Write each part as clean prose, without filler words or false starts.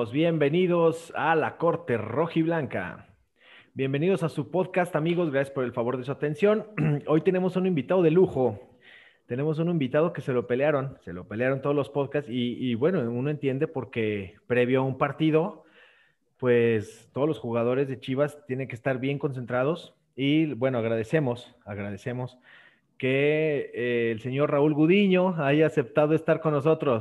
Bienvenidos a la Corte Rojiblanca. Bienvenidos a su podcast, amigos. Gracias por el favor de su atención. Hoy tenemos un invitado de lujo. Tenemos un invitado que se lo pelearon todos los podcasts y bueno, uno entiende porque previo a un partido, pues todos los jugadores de Chivas tienen que estar bien concentrados y bueno, agradecemos que el señor Raúl Gudiño haya aceptado estar con nosotros.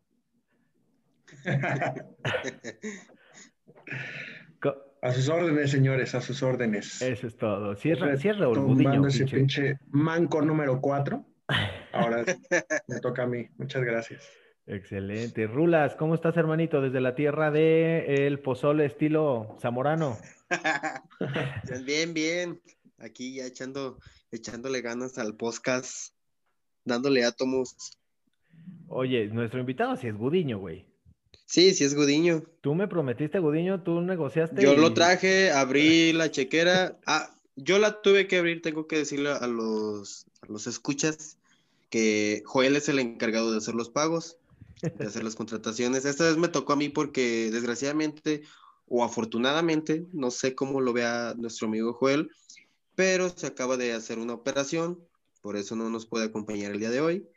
Co- A sus órdenes, señores, a sus órdenes. Eso es todo. Sí es Raúl Retumbando Gudiño, ese pinche. pinche manco número 4. Ahora me toca a mí. Muchas gracias. Excelente. Rulas, ¿cómo estás, hermanito? Desde la tierra de el pozole estilo zamorano. Pues bien, bien. Aquí ya echándole ganas al podcast, dándole átomos. Oye, nuestro invitado sí es Gudiño, güey. Sí, sí es Gudiño. Tú me prometiste, Gudiño, tú negociaste Yo lo y... traje, abrí la chequera. Yo la tuve que abrir, tengo que decirle a los escuchas que Joel es el encargado de hacer los pagos, de hacer las contrataciones. Esta vez me tocó a mí porque desgraciadamente o afortunadamente, no sé cómo lo vea nuestro amigo Joel, pero se acaba de hacer una operación, por eso no nos puede acompañar el día de hoy.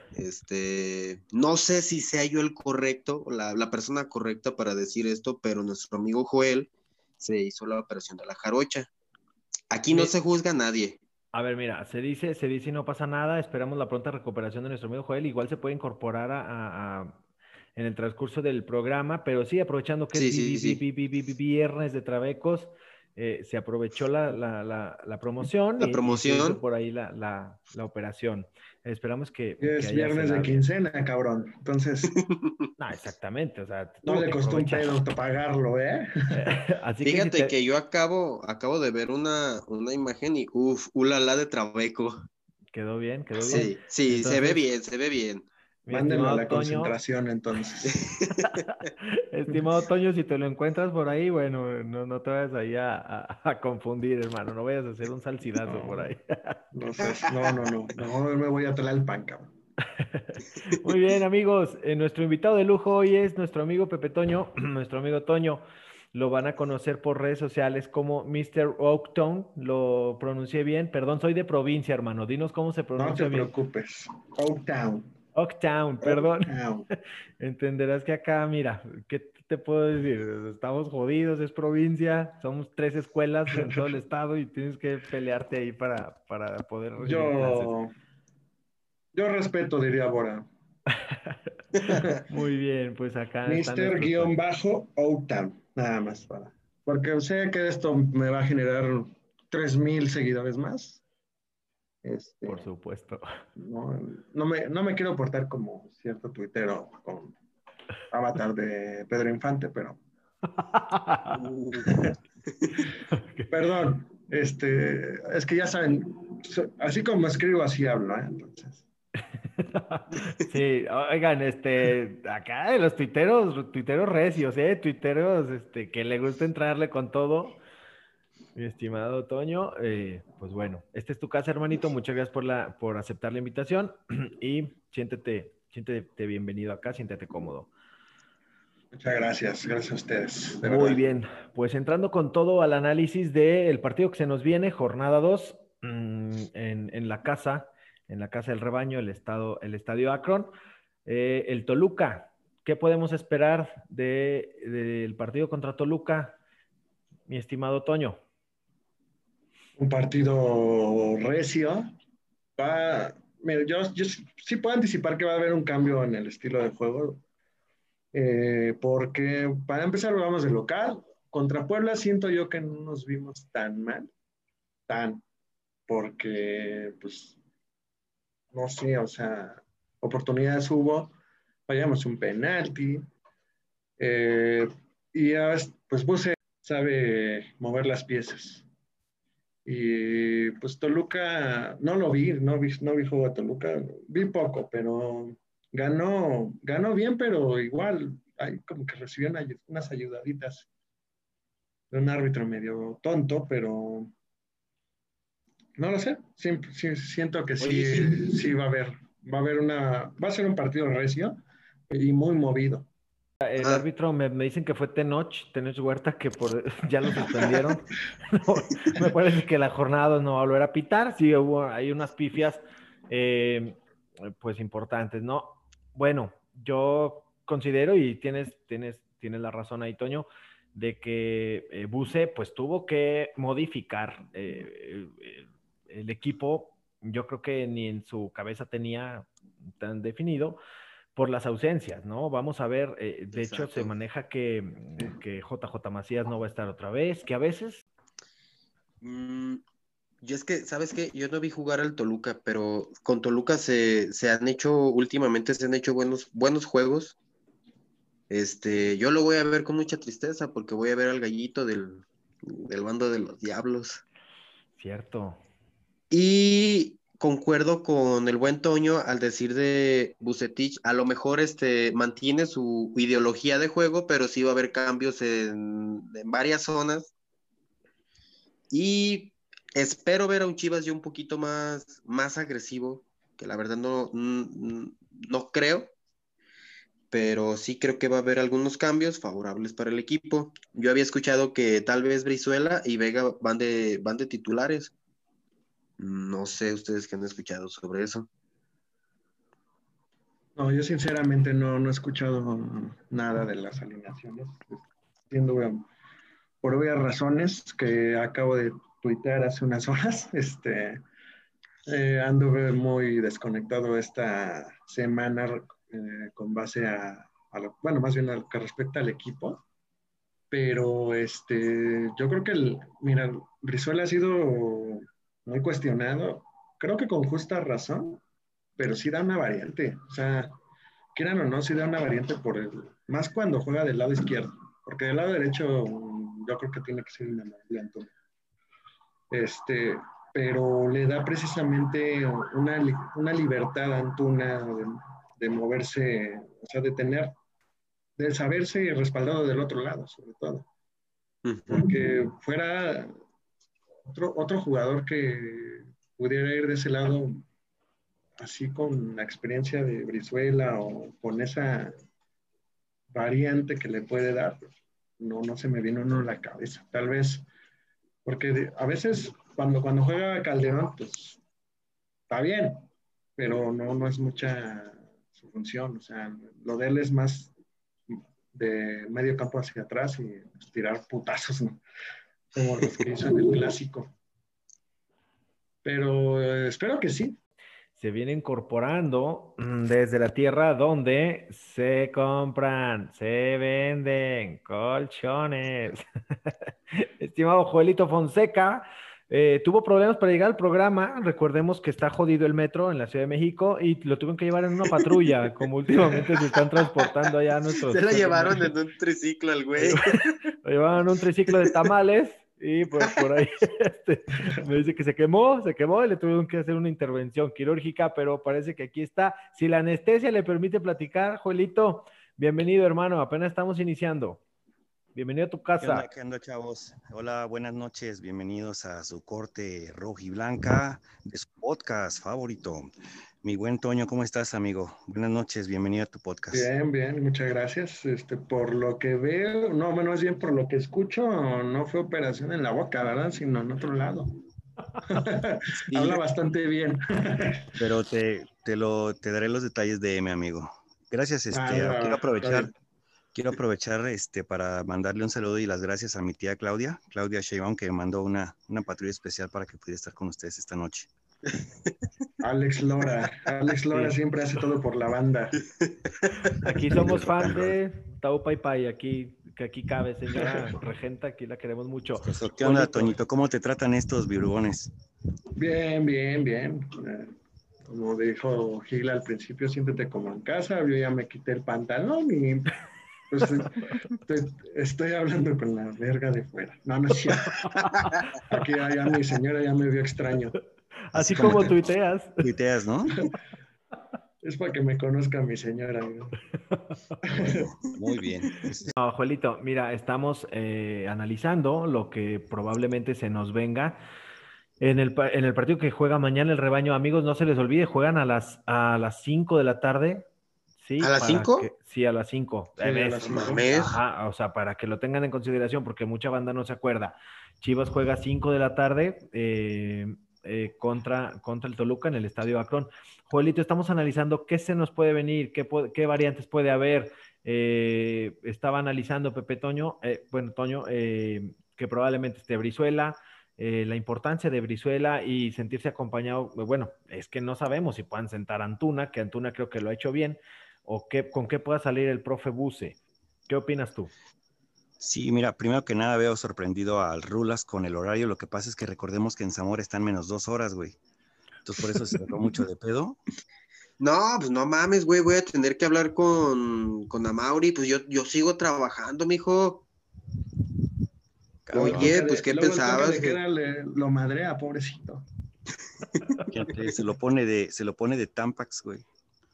No sé si sea yo el correcto, o la persona correcta para decir esto, pero nuestro amigo Joel se hizo la operación de la jarocha. Aquí no Mi- se juzga a nadie. A ver, mira, se dice y no pasa nada. Esperamos la pronta recuperación de nuestro amigo Joel. Igual se puede incorporar en el transcurso del programa, pero sí, aprovechando que es Sí, sí, sí. viernes de Trabecos, se aprovechó la promoción La y se hizo promoción, por ahí la operación. Esperamos que Es haya viernes de cenado bien. quincena, cabrón. Entonces, No, exactamente, o sea, no tuvo le que costó un aprovechar. pedo pagarlo, ¿eh? Así que si fíjate te que yo acabo de ver una imagen y ulala de Trabeco. quedó bien, quedó bien. Sí, sí, se ve Entonces, bien, se ve bien. mi Mándenlo a estimado la Toño, concentración, entonces. estimado Toño, si te lo encuentras por ahí, bueno, no te vayas ahí a confundir, hermano. No vayas a hacer un salsidazo por No, ahí. no sé. No me voy a traer el pan, cabrón. Muy bien, amigos. Nuestro invitado de lujo hoy es nuestro amigo Pepe Toño, nuestro amigo Toño. Lo van a conocer por redes sociales como Mr. Oaktown. Lo pronuncié bien. Perdón, soy de provincia, hermano. Dinos cómo se No te pronuncia bien. preocupes. Oaktown. Oaktown, perdón. Oaktown. Entenderás que acá, mira, ¿qué te puedo decir? Estamos jodidos, es provincia, somos tres escuelas en todo el estado y tienes que pelearte ahí para poder recibir clases. Yo, yo respeto, diría Bora. Muy bien, pues acá está Mister nuestro guión Toño. bajo Oaktown, nada más para. Porque sé que esto me va a generar 3,000 seguidores más. Por Este, supuesto. no me quiero portar como cierto tuitero con avatar de Pedro Infante, pero Uh, perdón, es que ya saben, así como escribo, así hablo, ¿eh? Entonces, Sí, oigan, acá de los tuiteros recios, tuiteros, que le gusta entrarle con todo. Mi estimado Toño, pues bueno, esta es tu casa, hermanito. Muchas gracias por aceptar la invitación y siéntete bienvenido acá, siéntete cómodo. muchas gracias a ustedes, de Muy verdad. bien, pues entrando con todo al análisis del partido que se nos viene, jornada 2, en la casa del rebaño, el estadio Akron, el Toluca. ¿Qué podemos esperar del partido contra Toluca, mi estimado Toño? Un partido recio. Mira, yo sí puedo anticipar que va a haber un cambio en el estilo de juego, porque para empezar vamos de local. Contra Puebla siento yo que no nos vimos tan mal, tan, porque pues no sé, o sea, oportunidades hubo, fallamos un penalti, eh, y ya, pues Buse sabe mover las piezas. Y pues Toluca, no vi juego a Toluca, vi poco, pero ganó bien, pero igual, hay como que recibió unas ayudaditas de un árbitro medio tonto, pero no lo sé, siento que Oye, sí, sí va a haber va a ser un partido recio y muy movido. El árbitro me dicen que fue Tenoch Huerta, que ya lo suspendieron. No, me parece que la jornada no va a volver a pitar. Sí, hay unas pifias pues importantes, ¿no? Bueno, yo considero, y tienes la razón ahí, Toño, de que Buse pues tuvo que modificar el equipo. Yo creo que ni en su cabeza tenía tan definido por las ausencias, ¿no? Vamos a ver, de hecho se Exacto. maneja que JJ Macías no va a estar otra vez, que a veces... Yo es que, ¿sabes qué? Yo no vi jugar al Toluca, pero con Toluca se han hecho, últimamente se han hecho buenos juegos. Yo lo voy a ver con mucha tristeza porque voy a ver al gallito del bando de los diablos. Cierto. Y concuerdo con el buen Toño al decir de Vucetich, a lo mejor mantiene su ideología de juego, pero sí va a haber cambios en varias zonas. Y espero ver a un Chivas ya un poquito más agresivo, que la verdad no creo, pero sí creo que va a haber algunos cambios favorables para el equipo. Yo había escuchado que tal vez Brizuela y Vega van de titulares. No sé ustedes qué han escuchado sobre eso. No, yo sinceramente no he escuchado nada de las alineaciones. Entiendo, por obvias razones que acabo de tuitear hace unas horas. Ando muy desconectado esta semana con base bueno, más bien a lo que respecta al equipo. Pero yo creo que, mira, Brizuela ha sido muy cuestionado, creo que con justa razón, pero sí da una variante. O sea, quieran o no, sí da una variante más cuando juega del lado izquierdo, porque del lado derecho yo creo que tiene que ser una maravilla, Antonio. Pero le da precisamente una libertad a Antuna de moverse, o sea, de saberse respaldado del otro lado, sobre todo. Porque fuera otro jugador que pudiera ir de ese lado, así con la experiencia de Brizuela o con esa variante que le puede dar, pues, no se me vino uno a la cabeza. Tal vez, porque a veces cuando juega Calderón, pues está bien, pero no es mucha su función. O sea, lo de él es más de medio campo hacia atrás y pues, tirar putazos, ¿no? Como los que hizo en el clásico. Pero espero que sí. Se viene incorporando desde la tierra donde se compran, se venden colchones. Estimado Joelito Fonseca, tuvo problemas para llegar al programa. Recordemos que está jodido el metro en la Ciudad de México y lo tuvieron que llevar en una patrulla, como últimamente se están transportando allá nuestros... Se la llevaron en un triciclo al güey. Lo llevaban en un triciclo de tamales y pues por ahí me dice que se quemó y le tuvieron que hacer una intervención quirúrgica, pero parece que aquí está. Si la anestesia le permite platicar, Joelito, bienvenido, hermano, apenas estamos iniciando. Bienvenido a tu casa. ¿Qué onda, chavos? Hola, buenas noches, bienvenidos a su corte rojiblanca de su podcast favorito. Mi buen Toño, ¿cómo estás, amigo? Buenas noches, bienvenido a tu podcast. Bien, muchas gracias. Por lo que veo, no, bueno, es bien por lo que escucho, no fue operación en la boca, ¿verdad? Sino en otro lado. Sí. Habla bastante bien. Pero te daré los detalles de mi amigo. Gracias, quiero aprovechar para mandarle un saludo y las gracias a mi tía Claudia Sheinbaum, que mandó una patrulla especial para que pudiera estar con ustedes esta noche. Alex Lora sí. Siempre hace todo por la banda. Aquí somos fan de Tau Pai Pai, aquí cabe, señora regenta, aquí la queremos mucho. ¿Qué onda, Toñito? ¿Cómo te tratan estos virgones? Bien. Como dijo Gil al principio, siéntete como en casa. Yo ya me quité el pantalón y pues estoy hablando con la verga de fuera. No es cierto. Aquí ya mi señora ya me vio extraño. Así como tuiteas. Tuiteas, ¿no? Es para que me conozca mi señora. ¿No? Muy bien. No, Joelito, mira, estamos analizando lo que probablemente se nos venga. En el partido que juega mañana el rebaño, amigos, no se les olvide, juegan a las 5 de la tarde. Sí, ¿A las para 5? que, sí, a las 5. Sí, a las No 5. mames. Ajá, o sea, para que lo tengan en consideración, porque mucha banda no se acuerda. Chivas juega 5 de la tarde contra el Toluca en el Estadio Akron. Joelito, estamos analizando qué se nos puede venir, qué variantes puede haber. Estaba analizando Pepe Toño, bueno, Toño, que probablemente esté Brizuela, la importancia de Brizuela y sentirse acompañado. Bueno, es que no sabemos si puedan sentar a Antuna, que Antuna creo que lo ha hecho bien, o con qué pueda salir el profe Buse. ¿Qué opinas tú? Sí, mira, primero que nada veo sorprendido al Rulas con el horario. Lo que pasa es que recordemos que en Zamora están menos 2 horas, güey. Entonces por eso se sacó mucho de pedo. No, pues no mames, güey, voy a tener que hablar con Amauri, pues yo sigo trabajando, mijo. Luego el Cabrón. Oye, toque pues, de, ¿qué luego el toque pensabas? de queda lo madrea, pobrecito. Fíjate, se lo pone de Tampax, güey.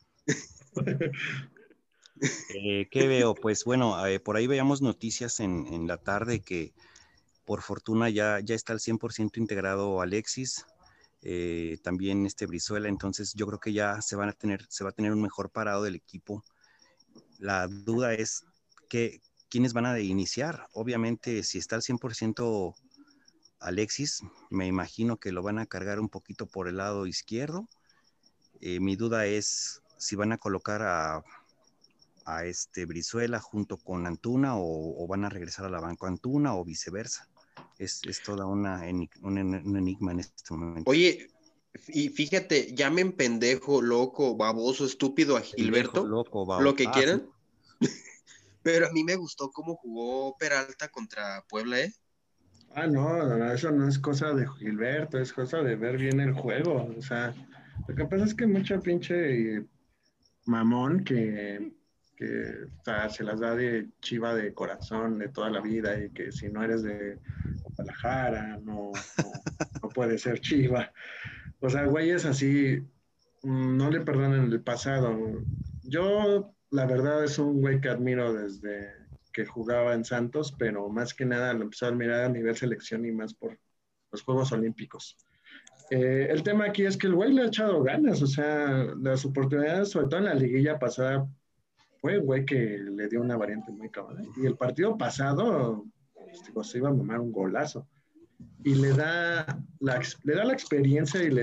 ¿Qué veo? Pues bueno, por ahí veíamos noticias en la tarde que por fortuna ya está al 100% integrado Alexis, también Brizuela, entonces yo creo que ya se va a tener un mejor parado del equipo. La duda es que quiénes van a iniciar. Obviamente, si está al 100% Alexis, me imagino que lo van a cargar un poquito por el lado izquierdo. Mi duda es si van a colocar a Brizuela junto con Antuna o van a regresar a la banca Antuna o viceversa. Es toda un enigma en este momento. Oye, y fíjate, llamen pendejo, loco, baboso, estúpido a Pendejo, Gilberto, loco, lo que sí. quieran, pero a mí me gustó cómo jugó Peralta contra Puebla, ¿eh? No, eso no es cosa de Gilberto, es cosa de ver bien el juego. O sea, lo que pasa es que mucho pinche mamón que o sea, se las da de chiva de corazón de toda la vida y que si no eres de Guadalajara, no puedes ser chiva. O sea, güeyes así, no le perdonan el pasado. Yo, la verdad, es un güey que admiro desde que jugaba en Santos, pero más que nada lo empezó a admirar a nivel selección y más por los Juegos Olímpicos. El tema aquí es que el güey le ha echado ganas, o sea, las oportunidades, sobre todo en la liguilla pasada, fue el güey que le dio una variante muy cabrón. Y el partido pasado, pues, digo, se iba a mamar un golazo. Y le da la experiencia y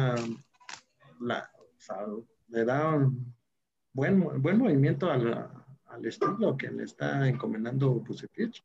o sea, le da un buen movimiento al estilo que le está encomendando Vucetich.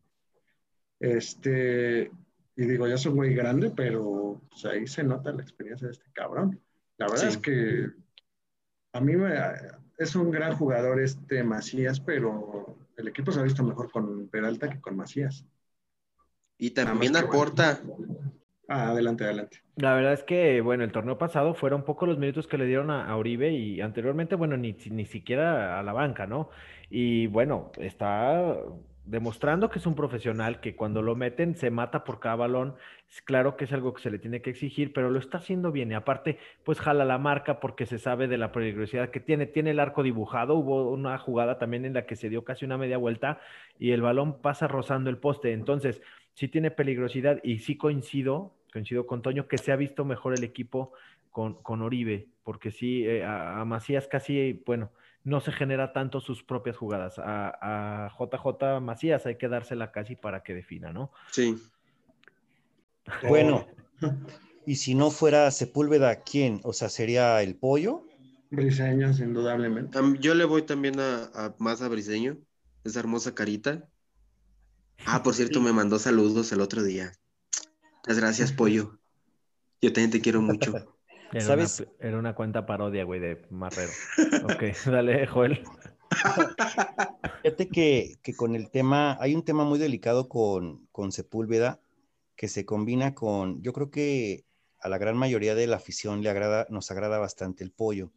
Y digo, ya soy muy grande, pero pues, ahí se nota la experiencia de este cabrón. La verdad es Sí. que a mí es un gran jugador Macías, pero el equipo se ha visto mejor con Peralta que con Macías. Y Nada más también que bueno. aporta. Adelante, adelante. La verdad es que, bueno, el torneo pasado fueron pocos los minutos que le dieron a Oribe y anteriormente, bueno, ni siquiera a la banca, ¿no? Y bueno, está demostrando que es un profesional, que cuando lo meten se mata por cada balón. Es claro que es algo que se le tiene que exigir, pero lo está haciendo bien. Y aparte, pues jala la marca porque se sabe de la peligrosidad que tiene. Tiene el arco dibujado. Hubo una jugada también en la que se dio casi una media vuelta y el balón pasa rozando el poste. Entonces, sí tiene peligrosidad y sí coincido con Toño, que se ha visto mejor el equipo con Oribe, porque sí, a Macías casi, bueno, no se genera tanto sus propias jugadas. A JJ Macías hay que dársela casi para que defina, ¿no? Sí. Bueno, y si no fuera Sepúlveda, ¿quién? O sea, ¿sería el Pollo? Briseños, indudablemente. Yo le voy también más a Briseño, esa hermosa carita. Ah, por cierto, me mandó saludos el otro día. Muchas gracias, pollo. Yo también te quiero mucho. ¿Sabes? Era una cuenta parodia, güey, de Marrero. Ok, dale, Joel. Fíjate que con el tema, hay un tema muy delicado con Sepúlveda que se combina con, yo creo que a la gran mayoría de la afición nos agrada bastante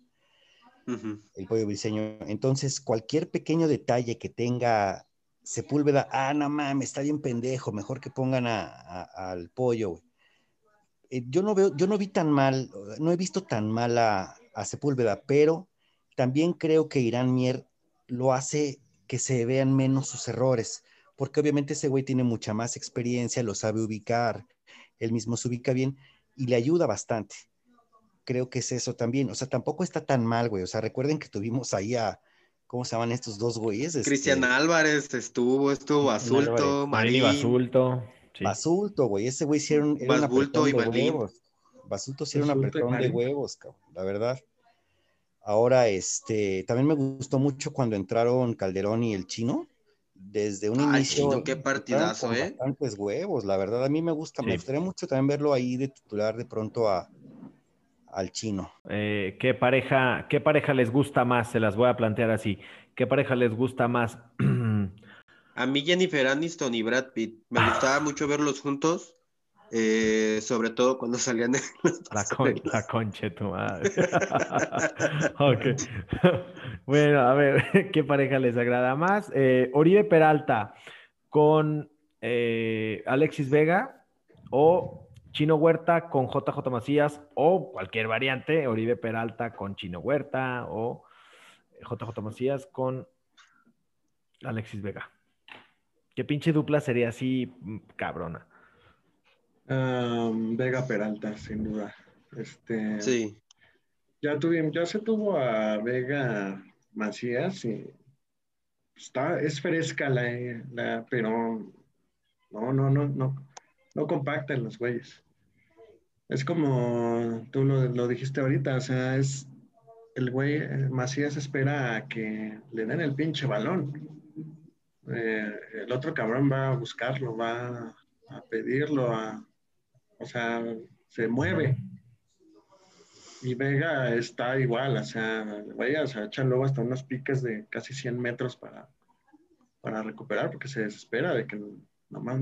Ujú. el pollo briseño. Entonces, cualquier pequeño detalle que tenga Sepúlveda, no mames, está bien pendejo, mejor que pongan al pollo, güey. Yo no vi tan mal, no he visto tan mal a Sepúlveda, pero también creo que Irán Mier lo hace que se vean menos sus errores, porque obviamente ese güey tiene mucha más experiencia, lo sabe ubicar, él mismo se ubica bien y le ayuda bastante. Creo que es eso también, o sea, tampoco está tan mal, güey, o sea, recuerden que tuvimos ahí ¿cómo se llaman estos dos güeyes? Cristian Álvarez estuvo Basulto, Marín y Marín, Basulto. Sí. Basulto, güey, ese güey sí era un Basbulto apretón y de Marín. huevos. Basulto sí era un Basulto y apretón de Marín. huevos, cabrón, la verdad. Ahora, también me gustó mucho cuando entraron Calderón y el Chino. Desde un El inicio Chino, qué entraron partidazo, con bastantes huevos, la verdad. A mí me gusta, me Sí. gustaría mucho también verlo ahí de titular de pronto al Chino. ¿Qué pareja les gusta más? Se las voy a plantear así. ¿Qué pareja les gusta más? A mí Jennifer Aniston y Brad Pitt. Me gustaba mucho verlos juntos, sobre todo cuando salían en las La pasarelas. concha de tu madre. Ok. Bueno, a ver, ¿qué pareja les agrada más? Oribe Peralta con Alexis Vega o Chino Huerta con JJ Macías o cualquier variante, Oribe Peralta con Chino Huerta o JJ Macías con Alexis Vega. ¿Qué pinche dupla sería así, cabrona? Vega Peralta, sin duda. Sí. Ya se tuvo a Vega Macías y es fresca pero no compactan los güeyes. Es como tú lo dijiste ahorita, o sea, el güey Macías espera a que le den el pinche balón. El otro cabrón va a buscarlo, va a pedirlo, o sea, se mueve. Y Vega está igual, o sea, güey, o sea, echa luego hasta unos piques de casi 100 metros para recuperar, porque se desespera de que nomás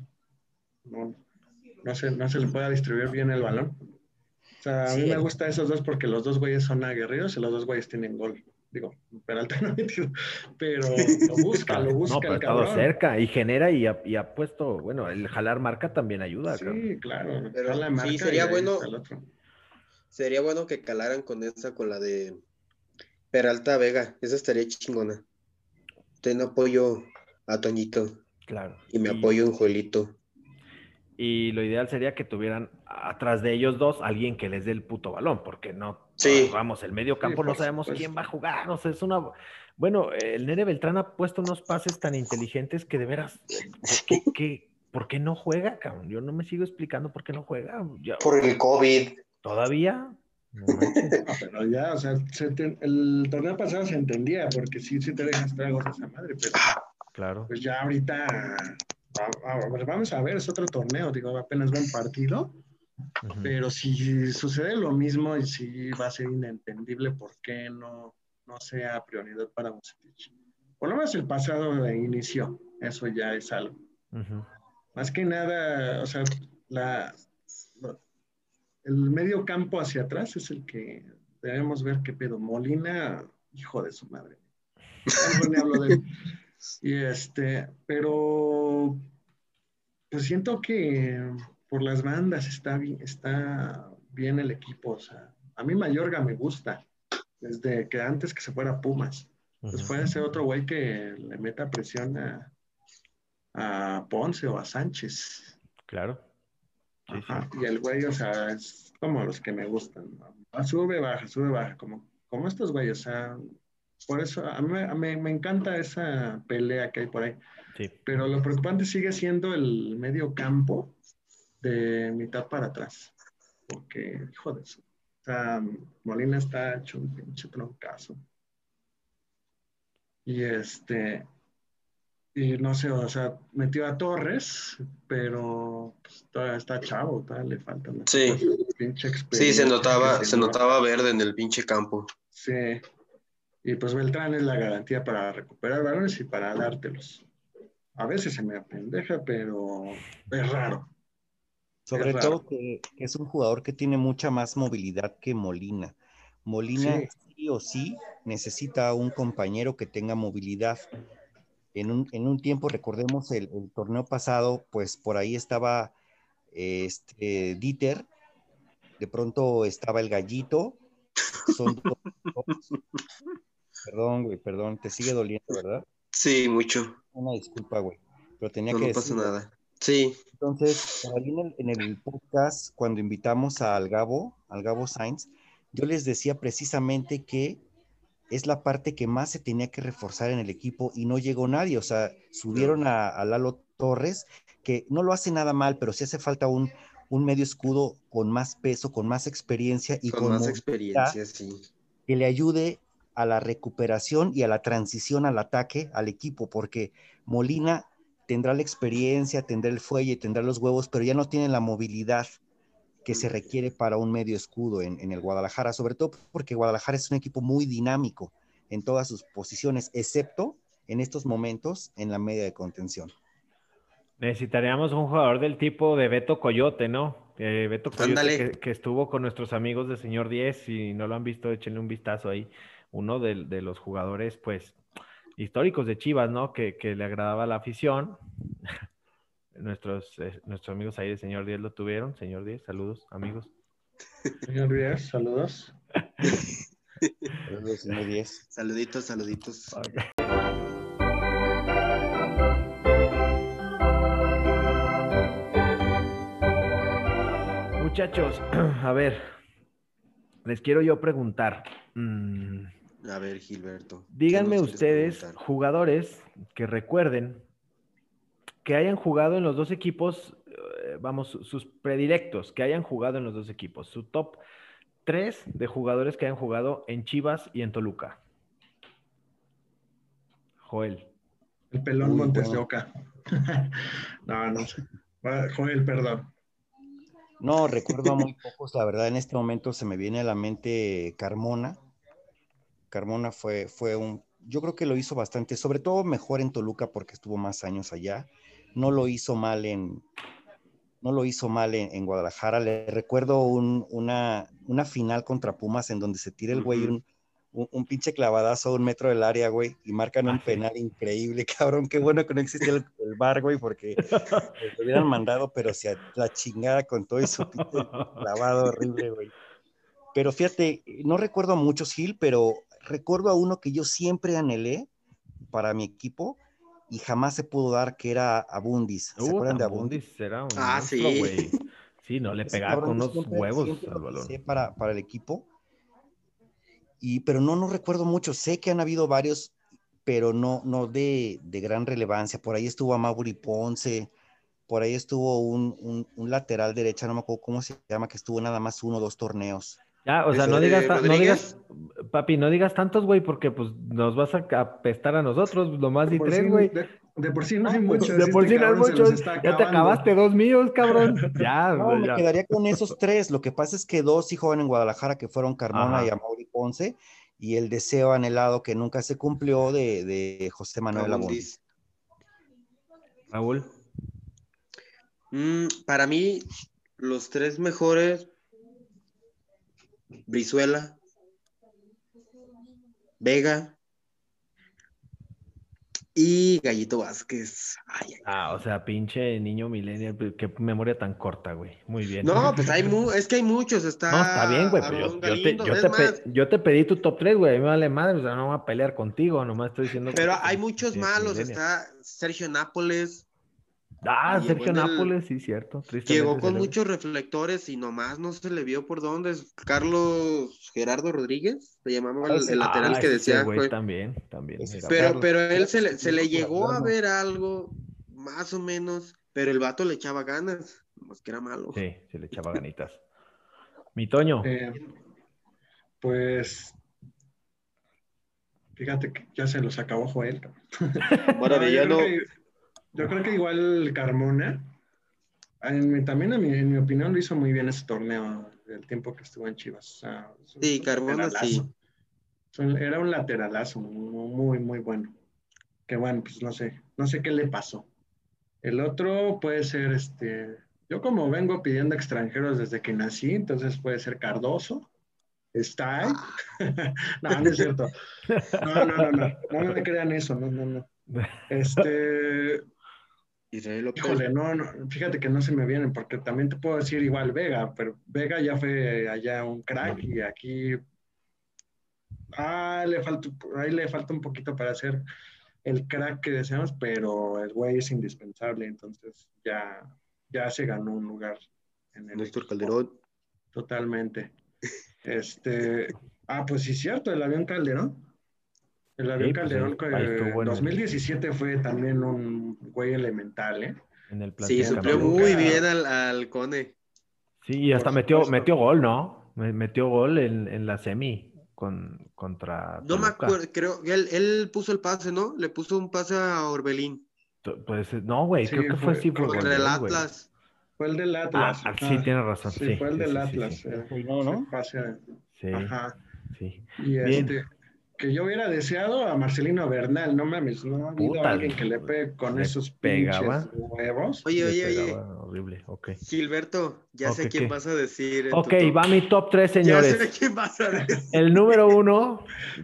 no, no se le pueda distribuir bien el balón. O sea, a mí Sí, me gusta esos dos porque los dos güeyes son aguerridos y los dos güeyes tienen gol. Digo, Peralta no ha metido, pero lo No, busca pero ha el estado cabrón. cerca y genera y ha puesto, bueno, el jalar marca también ayuda, cabrón. Sí, claro, Pero la sí, marca y ahí está el otro. sería bueno que calaran con la de Peralta Vega. Esa estaría chingona. Ten apoyo a Toñito Claro. y me apoyo en Joelito. Y lo ideal sería que tuvieran atrás de ellos dos alguien que les dé el puto balón, porque no, Sí, vamos, el medio Sí, campo no por sabemos quién supuesto. va a jugar, o sea, es una... Bueno, el Nene Beltrán ha puesto unos pases tan inteligentes que de veras, ¿por qué no juega, cabrón? Yo no me sigo explicando por qué no juega. por el COVID. ¿Todavía? No manches. No, pero ya, o sea, el torneo pasado se entendía, porque sí te dejas tragos esa madre, pero Claro. pues ya ahorita, pues vamos a ver, es otro torneo, digo, apenas va en partido, Ujú. pero si sucede lo mismo y si va a ser inentendible por qué no sea prioridad para Vucetich. Por lo menos el pasado inició, eso ya es algo. Ujú. Más que nada, o sea, la, el medio campo hacia atrás es el que debemos ver qué pedo. Molina, hijo de su madre. Ya mejor ni hablo de él. Y pero pues siento que por las bandas está bien el equipo. O sea, a mí Mayorga me gusta, desde que antes que se fuera Pumas. Pues Ujú. puede ser otro güey que le meta presión a Ponce o a Sánchez. Claro. Sí, sí. Ajá, y el güey, o sea, es como los que me gustan, ¿no? Sube, baja, como estos güeyes, o sea, por eso me encanta esa pelea que hay por ahí. Sí. Pero lo preocupante sigue siendo el medio campo de mitad para atrás, porque, hijo de eso, o sea, Molina está hecho un pinche troncazo. Y y no sé, o sea, metió a Torres, pero pues, todavía está chavo, todavía le falta, no ocupa Sí, su pinche sí, experiencia que se se dio. notaba verde en el pinche campo. Sí, y pues Beltrán es la garantía para recuperar balones y para dártelos. A veces se me apendeja, pero es raro, es sobre todo raro. que es un jugador que tiene mucha más movilidad que Molina. Molina Sí, sí o sí necesita un compañero que tenga movilidad. En un tiempo, recordemos el torneo pasado, pues por ahí estaba Dieter, de pronto estaba el Gallito, son dos, perdón, güey, perdón, te sigue doliendo, ¿verdad? Sí, mucho, Una disculpa, güey, pero tenía no, que no pasa decirlo. nada. Sí, Entonces, por ahí en el podcast, cuando invitamos al Gabo Sainz, yo les decía precisamente que es la parte que más se tenía que reforzar en el equipo y no llegó nadie. O sea, subieron a Lalo Torres, que no lo hace nada mal, pero sí hace falta un medio escudo con más peso, con más experiencia y Con con más movilidad experiencia, sí. que le ayude a la recuperación y a la transición al ataque al equipo, porque Molina tendrá la experiencia, tendrá el fuelle, tendrá los huevos, pero ya no tiene la movilidad que se requiere para un medio escudo en el Guadalajara, sobre todo porque Guadalajara es un equipo muy dinámico en todas sus posiciones, excepto en estos momentos en la media de contención. Necesitaríamos un jugador del tipo de Beto Coyote, ¿no? Beto Coyote Ándale. que estuvo con nuestros amigos de Señor 10, si no lo han visto, échenle un vistazo ahí. Uno de los jugadores, pues, históricos de Chivas, ¿no? Que le agradaba la afición. Nuestros amigos ahí de Señor 10 lo tuvieron. Señor 10, saludos, amigos. Señor Díaz, saludos. Saludos, señor 10. Saluditos, saluditos. Ok. Muchachos, a ver, les quiero yo preguntar. A ver, Gilberto, ¿qué Díganme nos quieres ustedes, preguntar? jugadores que recuerden que hayan jugado en los dos equipos, vamos, sus predilectos, que hayan jugado en los dos equipos, su top 3 de jugadores que hayan jugado en Chivas y en Toluca. Joel. El pelón Uy, Montes de bueno. Oca. No, no sé. Joel, perdón. No, recuerdo a muy pocos, la verdad, en este momento se me viene a la mente Carmona. Carmona fue yo creo que lo hizo bastante, sobre todo mejor en Toluca porque estuvo más años allá. No lo hizo mal en Guadalajara. Le recuerdo una final contra Pumas en donde se tira el güey un pinche clavadazo a 1 metro del área, güey, y marcan un Sí. penal increíble, cabrón. Qué bueno que no existía el VAR, güey, porque lo hubieran mandado, pero si a la chingada con todo eso, pinche clavado horrible, güey. Pero fíjate, no recuerdo a muchos, Gil, pero recuerdo a uno que yo siempre anhelé para mi equipo y jamás se pudo dar, que era Abundis. ¿Se acuerdan de Abundis? Tambundis era un Ah, monstruo, sí. güey. Sí, no, le Ese pegaba con cabrón yo unos siempre, huevos siempre al lo quise balón. para el equipo, pero no recuerdo mucho. Sé que han habido varios, pero no de gran relevancia. Por ahí estuvo Amaury Ponce, por ahí estuvo un lateral derecha, no me acuerdo cómo se llama, que estuvo nada más 1 o 2 torneos. Ya, o sea, no digas, Rodríguez. papi, no digas tantos, güey, porque pues nos vas a apestar a nosotros, nomás De di por sí, 3, güey. de por sí no hay Pues, muchos. De por Este sí no hay cabrón se los muchos, está ya te acabando. acabaste 2 míos, cabrón. Ya, no, me ya. quedaría con esos 3. Lo que pasa es que 2 sí juegan en Guadalajara, que fueron Carmona y Ajá. Amaury Ponce, y el deseo anhelado que nunca se cumplió de José Manuel Abundis. Abundis. Raúl. Para mí, los 3 mejores, Brizuela, Vega y Gallito Vázquez. Ay, ay. Ah, o sea, pinche niño millennial, pues, qué memoria tan corta, güey. Muy bien. No, pues es que hay muchos. No, está bien, Está güey, pues Aarón Galindo. Es más, yo te pedí tu top 3, güey. A mí me vale madre, o sea, no voy a pelear contigo, nomás estoy diciendo que pero pues, hay muchos malos. millennial. Está Sergio Nápoles. Ah, Llegó Sergio en el, Nápoles, sí, cierto. llegó Tristemente se con le... muchos reflectores y nomás no se le vio por dónde. Carlos Gerardo Rodríguez, se llamaba Ah, el lateral que Ese decía, güey fue. también ese era es bueno. Carlos. Pero él Fíjate que se yo le no me llegó a acuerdo. ver algo, más o menos, pero el vato le echaba ganas, más que era malo. Sí, se le echaba ganitas. Mi Toño. Eh, pues fíjate que ya se los acabó Joel. No, Maravillano. yo creo que igual Carmona, también en mi opinión lo hizo muy bien ese torneo, el tiempo que estuvo en Chivas. O sea, es Sí, un Carmona lateralazo. sí. Era un lateralazo muy, muy bueno. Que bueno, pues no sé qué le pasó. El otro puede ser yo como vengo pidiendo extranjeros desde que nací, entonces puede ser Cardoso, Stay. Ah, No, no es cierto. No me crean eso, no. Este, Israel López. híjole, no, fíjate que no se me vienen, porque también te puedo decir igual Vega, pero Vega ya fue allá un crack y aquí, ahí le falta un poquito para hacer el crack que deseamos, pero el güey es indispensable, entonces ya se ganó un lugar en el Néstor equipo, Calderón. totalmente. Pues sí, cierto, el avión Calderón. El avión Sí, pues Calderón, ahí estuvo en en 2017 fue también un güey elemental, ¿eh? el Sí, plantel suplió campeón. muy bien al Cone. Sí, y Por hasta metió supuesto. gol, ¿no? Metió gol en la semi contra No me Toluca. acuerdo, creo que él puso el pase, ¿no? Le puso un pase a Orbelín Pues no, güey, creo Sí, que sí fue gol contra el de él, güey. Atlas. fue el del Atlas, Sí, ajá. tienes razón. Sí, Sí, fue el sí, del sí, sí, sí. Atlas, No, ese ¿no? pase, Sí, ajá. sí. Y Bien, que yo hubiera deseado a Marcelino Bernal, no mames, no ha habido puta, alguien que le pegue con le esos pinches pegaba, huevos. Oye, le oye, oye, pegaba horrible. Ok. Gilberto, ya Ok, sé quién vas ¿qué? a decir en Ok, tu top. va mi top 3, Ya sé señores. quién vas a decir. El número 1,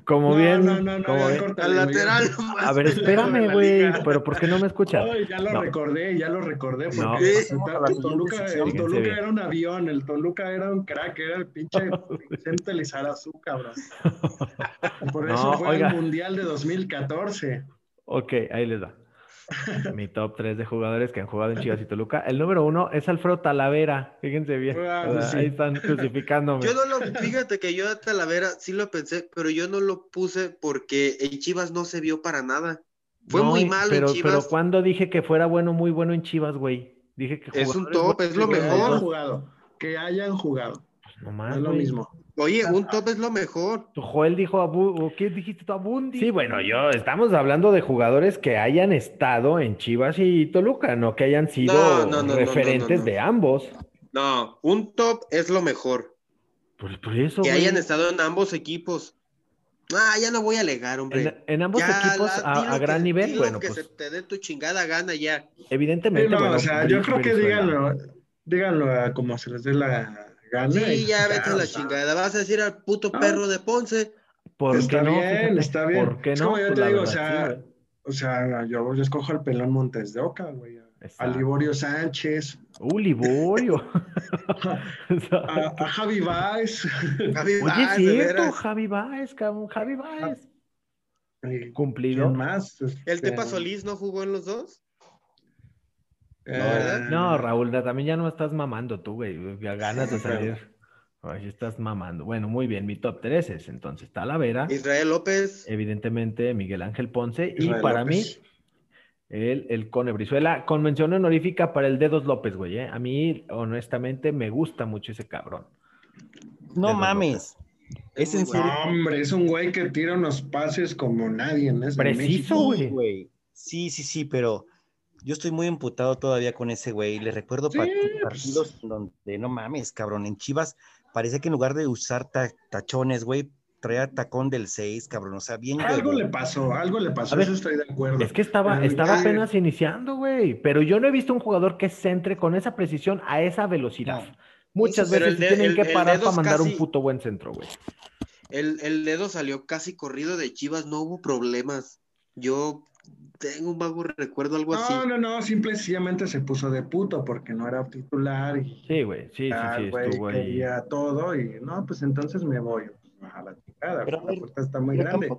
No, como ya bien. Al córtale, güey. lateral A más ver, pendejo de espérame, la güey, liga. pero ¿por qué no me escuchas? Ay, No, ya lo recordé, porque no. Sí. Pasemos a la siguiente El sección. Fíjense Toluca bien. era un avión, el Toluca era un crack, era el pinche Vicente Lizarazu, cabrón. Y por eso No, fue al oiga. Mundial de 2014. Ok, ahí les va. Mi top 3 de jugadores que han jugado en Chivas y Toluca. El número 1 es Alfredo Talavera. Fíjense bien. Ah, O pues sea, ahí sí. están crucificándome. Fíjate que yo a Talavera sí lo pensé, pero yo no lo puse porque en Chivas no se vio para nada. Fue No, muy malo en pero Chivas. ¿cuándo dije que fuera bueno, muy bueno en Chivas, güey? Dije que Es un jugadores top, buenos es lo en Que los hayan mejor. dos. jugado, que hayan jugado. Pues no No más, es lo güey. mismo. Oye, un top es lo mejor. Joel dijo ¿o qué dijiste tú? Abundi. Sí, bueno, estamos hablando de jugadores que hayan estado en Chivas y Toluca, no que hayan No, sido no, no, no, no, no, referentes no. de ambos. No, un top es lo mejor. Por eso, Que hayan güey. estado en ambos equipos. Ah, ya no voy a alegar, hombre. En ambos Ya, equipos a gran nivel, di lo bueno, que se pues te dé tu chingada gana ya. Sí, evidentemente, no, o bueno, sea, yo creo que Brizuela. díganlo a como se les dé la gana y Sí, pues ya vete ya, a o la sea, chingada. Vas a decir al puto no, perro de Ponce. ¿Por qué está no? bien, Fíjate, está bien. ¿por qué Es como no? yo Pues te la digo, verdad, sí, güey. o sea, yo escojo al pelón Montes de Oca, güey, a Exacto. Liborio Sánchez, Liborio. a Exacto. Javi Baez. Javi Oye, es Vaz, de cierto, veras. Javi Baez, cabrón, Javi Ah, Baez. ¿y ¿quién Cumplidor. más? ¿El Tepa Solís no jugó en los dos? No, ¿verdad? No, Eh, Raúl, también ya no estás mamando tú, güey. Ya ganas de bueno, salir. Ay, estás mamando. Bueno, muy bien. Mi top 3 es entonces Talavera, Israel López. evidentemente Miguel Ángel Ponce y Israel para mí López. el Cone Brizuela, con mención honorífica para el Dedos López, güey. A mí, honestamente, me gusta mucho ese cabrón. No Dedos López. mames. Es Es muy en No, serio. bueno. hombre, es un güey que tira unos pases como nadie en Preciso, México. Sí, güey. güey. Sí, sí, sí, pero yo estoy muy emputado todavía con ese güey. Le recuerdo Sí, pues partidos donde no mames, cabrón. En Chivas parecía que en lugar de usar tachones, güey, traía tacón del 6, cabrón. O sea, bien huevo. algo le A pasó, eso ver, estoy de es acuerdo. que Pero estaba ya, apenas iniciando, güey. Pero yo no he visto un jugador que centre con esa precisión a esa velocidad. No, eso Muchas Pero veces el, se de, tienen el, que el parar para dedos mandar un casi, puto buen centro, güey. el dedo salió casi corrido de Chivas, no hubo problemas. Yo tengo un vago recuerdo, algo así. no, simple y sencillamente se puso de puto porque no era titular y Sí, güey. Sí, sí, ya sí, el güey estuvo ahí. quería todo y no, pues entonces me voy. Pues, a la chingada, pero a la ver, puerta está muy pero grande. tampoco,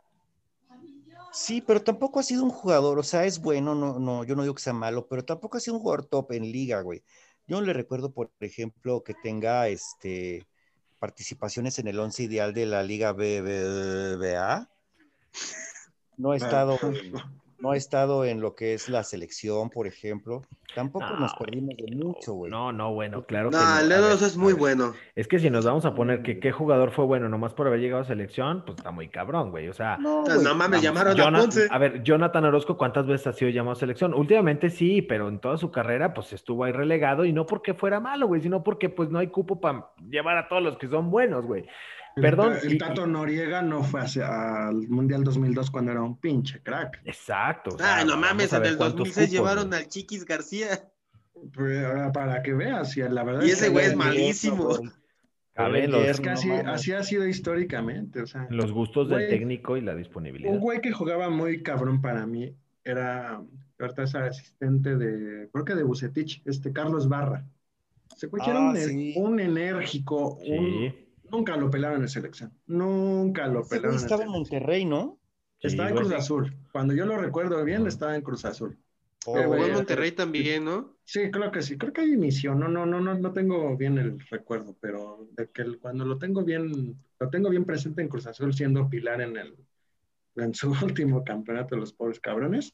sí, pero tampoco ha sido un jugador, o sea, es bueno, no, no, yo no digo que sea malo, pero tampoco ha sido un jugador top en liga, güey. Yo no le recuerdo, por ejemplo, que tenga participaciones en el once ideal de la Liga BBVA. No ha Ah, estado no ha estado en lo que es la selección, por ejemplo. Tampoco nos No, güey. perdimos de mucho, güey. No, bueno, claro que No, no. el A dedos ver, es a muy ver. bueno. Es que si nos vamos a poner que qué jugador fue bueno nomás por haber llegado a selección, pues está muy cabrón, güey. O sea, No, No güey. mames, vamos, llamaron a A Ponce. ver, Jonathan Orozco, ¿cuántas veces ha sido llamado a selección? Últimamente sí, pero en toda su carrera, pues estuvo ahí relegado y no porque fuera malo, güey, sino porque pues no hay cupo para llevar a todos los que son buenos, güey. Perdón, el Tato Noriega no fue al Mundial 2002 cuando era un pinche crack. exacto, o sea, Ay, no vamos mames, a en ver el cuántos 2006 cupos, güey. llevaron al Chiquis García. Pues, para que veas, y la verdad Y es que ese güey es Era el ahí yerno, malísimo. güey. Era Cabe el es yerno, que no así, mames. así ha sido históricamente. O sea, En los gustos del güey, técnico y la un disponibilidad. güey que jugaba muy cabrón para mí era, ahorita es asistente creo que de Bucetich, Carlos Barra. Ese güey que era Ah, sí. un enérgico, Sí, nunca lo pelaron en selección. Nunca lo Ese güey pelaron en estaba en selección. Monterrey, ¿no? sí, Estaba en Cruz güey. Azul. Cuando yo lo recuerdo bien, Ujú. estaba en Cruz Azul. O jugó Güey, en Oh, Monterrey también, ¿no? sí, creo que sí. Creo que ahí inició. No tengo bien el recuerdo, pero de que cuando lo tengo bien presente en Cruz Azul, siendo pilar en su último campeonato de los pobres cabrones.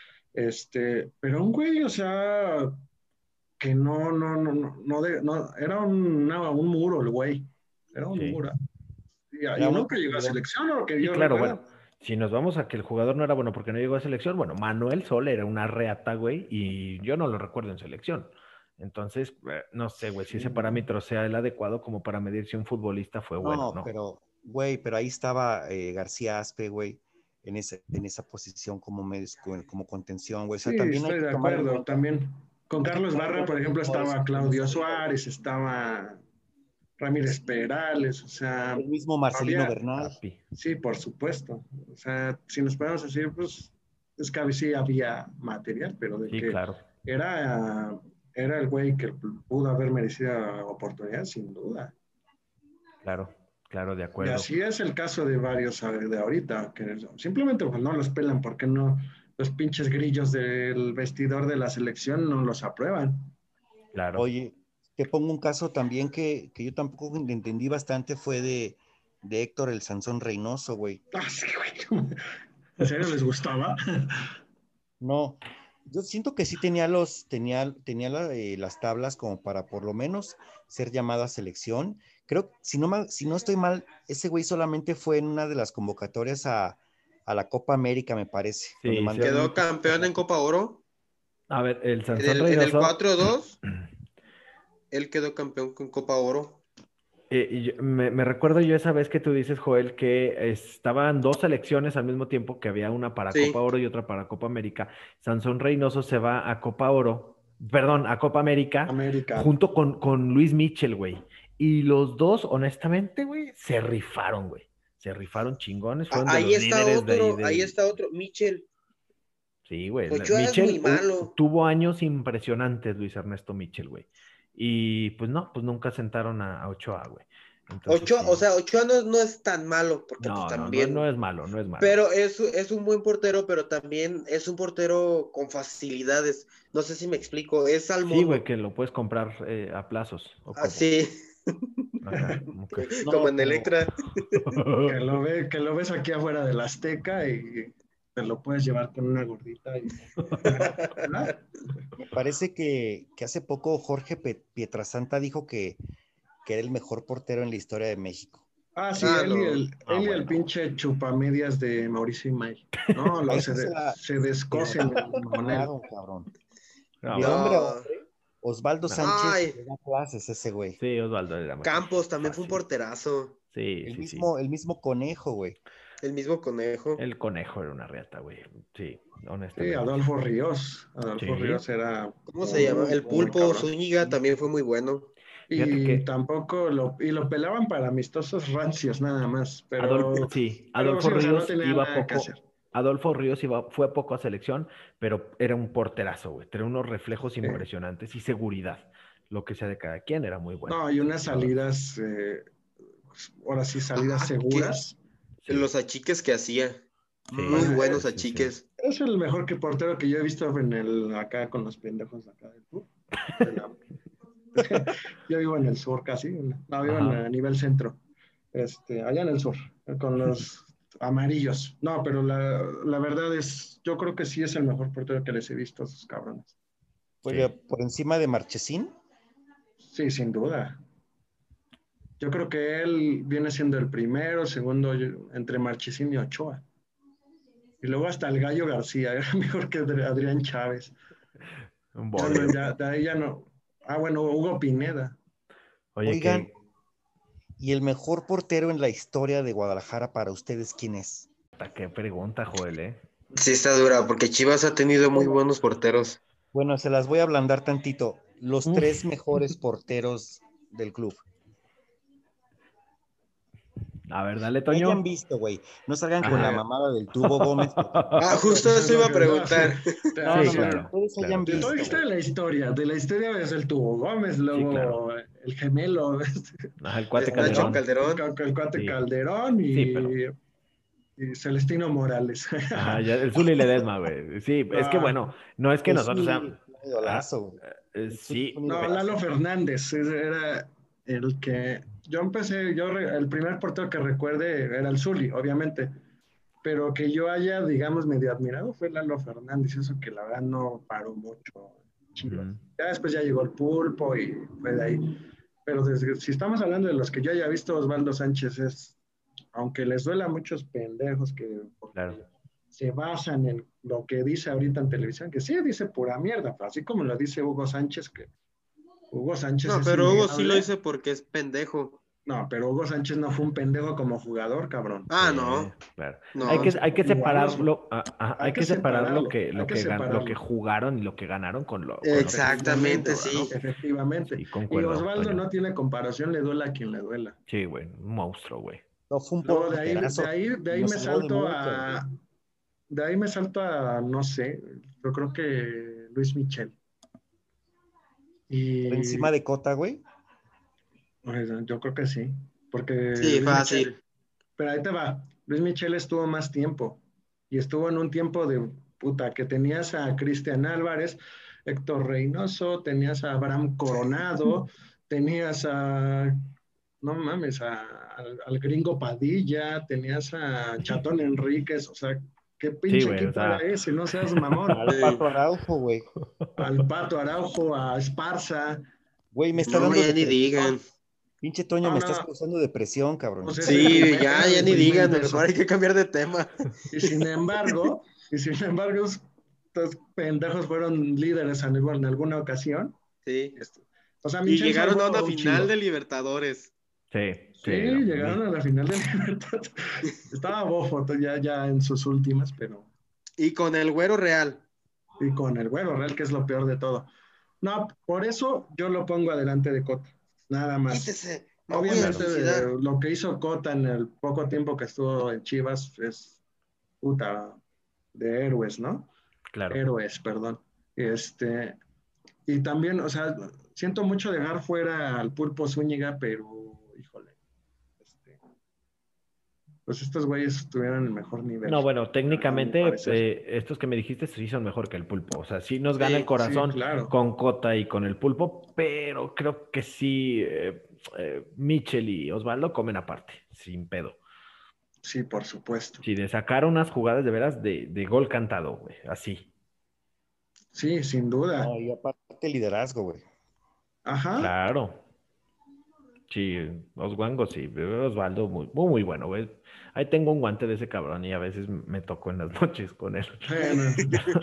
Pero un güey, o sea, que no era un muro el güey, era un muro. Y nunca llegó a selección, o lo que sí, yo claro, recuerdo. bueno, si nos vamos a que el jugador no era bueno porque no llegó a selección, bueno, Manuel Sol era una reata, güey, y yo no lo recuerdo en selección. Entonces, no sé, güey, si ese parámetro sea el adecuado como para medir si un futbolista fue bueno, ¿no? Pero, güey, pero ahí estaba García Aspe, güey, en esa posición como contención, güey. O sea, Sí, también hay estoy que de tomar en acuerdo. cuenta También con hay que Carlos tomar en Barra, cuenta por ejemplo, jugadores estaba que no Claudio se dieron. Suárez, estaba Ramírez Perales, o sea, El mismo Marcelino había, Bernal. Papi. sí, por supuesto. O sea, si nos podemos decir, pues, es que sí había material, pero de Sí, que claro, era, era el güey que pudo haber merecido oportunidad, sin duda. claro, de Y acuerdo. así es el caso de varios de ahorita, que simplemente pues, no los pelan porque no, los pinches grillos del vestidor de la selección no los aprueban. Claro. Oye, te pongo un caso también que yo tampoco entendí bastante, fue de Héctor el Sansón Reynoso, güey. Ah, sí, güey. ¿En serio les gustaba? No, yo siento que sí tenía las tablas como para por lo menos ser llamado a selección. Creo, si no estoy mal, ese güey solamente fue en una de las convocatorias a la Copa América, me parece, donde Sí, mandaron un Quedó equipo campeón en Copa Oro. a ver, el En Sansón el Reynoso. 4-2, él quedó campeón con Copa Oro. Me recuerdo yo esa vez que tú dices, Joel, que estaban dos selecciones al mismo tiempo, que había una para Copa Sí. Oro y otra para Copa América. Sansón Reynoso se va a Copa Oro, perdón, a Copa América, América. junto con Luis Mitchell, güey. Y los dos, honestamente, güey, se rifaron, güey. Se rifaron chingones, fueron de los líderes de ahí Ahí del... está otro, Michel. Sí, güey. Ochoa es muy Mitchell malo. tuvo años impresionantes, Luis Ernesto Mitchell, güey. Y pues no, pues nunca sentaron a Ochoa, güey. Entonces Ochoa, o sí. sea, Ochoa no es tan malo, porque pues No también, es malo, no es malo. pero es un buen portero, pero también es un portero con facilidades. No sé si me explico, es al Sí, güey, modo. que lo puedes comprar a plazos o como. Así, Ajá, ok. como No, en pero Electra. Que lo ves aquí afuera del Azteca y te lo puedes llevar con una gordita. ¿No? me parece que hace poco Jorge Pietrasanta dijo que era el mejor portero en la historia de México. Ah, sí, Ah, no. Ah, él y el bueno. pinche chupamedias de Mauricio Imay. No, A se, ese se se la descosen con él. mamaron, cabrón. Ah, De bueno. hombre a No. hombre, Osvaldo No. Sánchez Ay, le da clases ese güey. Sí, Osvaldo era mejor. Campos también fue un Fácil. porterazo. Sí, sí, sí. El mismo Conejo, güey. El mismo Conejo. El conejo era una reata, güey. Sí, Sí, honestamente. Adolfo Ríos. Adolfo Sí. Ríos era ¿Cómo se llama? muy, El muy Pulpo cabrón. Zúñiga también fue muy bueno. Fíjate Y que tampoco lo pelaban para amistosos rancios nada más, pero Adolfo sí, o sea, no Ríos tenía iba nada que hacer. poco. Adolfo Ríos fue poco a selección, pero era un porterazo, güey. Tenía unos reflejos Sí. impresionantes y seguridad. Lo que sea de cada quien era muy bueno. No, y unas La verdad. salidas, ahora sí, salidas seguras. Sí, Los achiques que hacía. sí, Muy buenos sí, sí. achiques. Es el mejor que portero que yo he visto acá con los pendejos de acá del sur. de la- Yo vivo en el sur casi, no, vivo Ajá. a nivel centro, allá en el sur, con los amarillos. No, pero la verdad es, yo creo que sí es el mejor portero que les he visto a esos cabrones. Oye, Sí. por encima de Marchesín. Sí, sin duda. Yo creo que él viene siendo el primero, segundo, entre Marchesín y Ochoa. Y luego hasta el Gallo García, era mejor que Adrián Chávez. Un Bueno, bodrio. ya, de ahí ya no. Ah, bueno, Hugo Pineda. Oye, Oigan, ¿y el mejor portero en la historia de Guadalajara para ustedes quién es? qué pregunta, Joel, ¿eh? Sí está dura, porque Chivas ha tenido muy Bueno, buenos porteros. bueno, se las voy a ablandar tantito. Los tres mejores porteros del club. A ver, dale, Que hayan Toño. visto, güey. No salgan con la Ajá. mamada del Tubo Gómez. Ah, justo eso iba a preguntar. No, Sí, no, no, que claro, ustedes hayan claro. De toda visto, güey. de la historia es el Tubo Gómez, Sí, claro. luego el gemelo, Ajá, el cuate Nacho Calderón. Calderón. el cuate Sí, Calderón sí, pero. y Celestino Morales. Ajá, ya, el Zuli Ledesma, güey. Sí, es que Ah, bueno, no es que El nosotros, o Zuli, sea. un idolazo, güey. El Zuli fue un Sí, no, idolazo. Lalo Fernández era el que yo empecé, el primer portero que recuerde era el Zuli, obviamente, pero que yo haya, digamos, medio admirado fue Lalo Fernández, eso que la verdad no paró mucho Chivas. Ya después ya llegó el Pulpo y fue de ahí. Pero si estamos hablando de los que yo haya visto, Osvaldo Sánchez es, aunque les duela a muchos pendejos que Claro. se basan en lo que dice ahorita en televisión, que sí dice pura mierda, así como lo dice Hugo Sánchez, que Hugo Sánchez No, es pero Hugo sí lo innegable. dice porque es pendejo. No, pero Hugo Sánchez no fue un pendejo como jugador, cabrón. Ah, Sí, no. claro. Hay No. que, hay que separarlo, Hay hay que que separar separarlo, hay que lo que separarlo. jugaron y lo que ganaron con lo que está Exactamente, haciendo ahora, ¿no? sí. Efectivamente. Sí, Y concuerdo, Osvaldo Toño. no tiene comparación, le duela a quien le duela. Sí, güey, un monstruo, güey. No fue un Luego porterazo. de ahí Nos me salvó de salto muchas, güey. a, de ahí me salto a, no sé, yo creo que Luis Michel. Por Y encima de Cota, güey. pues, yo creo que sí, porque Sí, Luis Michel, fácil. pero ahí te va, Luis Michel estuvo más tiempo y estuvo en un tiempo de puta, que tenías a Cristian Álvarez, Héctor Reynoso, tenías a Abraham Coronado, tenías a, no mames, al gringo Padilla, tenías a Chatón Enríquez, o sea, qué Sí, pinche güey, o equipo era sea, ese, no seas mamón. Al Sí. Pato Araujo, güey. Al Pato Araujo, a Esparza, Güey, me está No, dando ya ni depresión. digan. Pinche Toño, no, me no, estás no, causando depresión, pues cabrón. ese es Sí, era ya ni digan. deprimente Mejor eso. hay que cambiar de tema. Y sin embargo, estos pendejos fueron líderes en alguna ocasión. Sí. Este, o sea, Y Michel llegaron a salvó una un final de chingo. Libertadores. sí, Sí, sí, no, llegaron a la final de Libertad. Estaba Bofo ya en sus últimas, pero Y con el Güero Real. y con el Güero Real, que es lo peor de todo. No, por eso yo lo pongo adelante de Cota, nada más. Quítese. Me voy a Obviamente, claro. suicidar. lo que hizo Cota en el poco tiempo que estuvo en Chivas es puta de héroes, ¿no? Claro. Héroes, perdón. Este, y también, o sea, siento mucho dejar fuera al Pulpo Zúñiga, pero, híjole, este, pues estos güeyes tuvieron el mejor nivel, No, bueno, a mi técnicamente, parecer. estos que me dijiste sí son mejor que el pulpo. O sea, sí nos gana el Sí. Sí, corazón claro. con Cota y con el pulpo, pero creo que sí, Michel y Osvaldo comen aparte, sin pedo. Sí, por supuesto. Sí, de sacar unas jugadas de veras de gol cantado, güey, así. Sí, sin duda. No, y aparte liderazgo, güey. Ajá. Claro. Sí, Oswango, sí, Osvaldo, muy bueno, güey. Ahí tengo un guante de ese cabrón y a veces me toco en las noches con él. Bueno,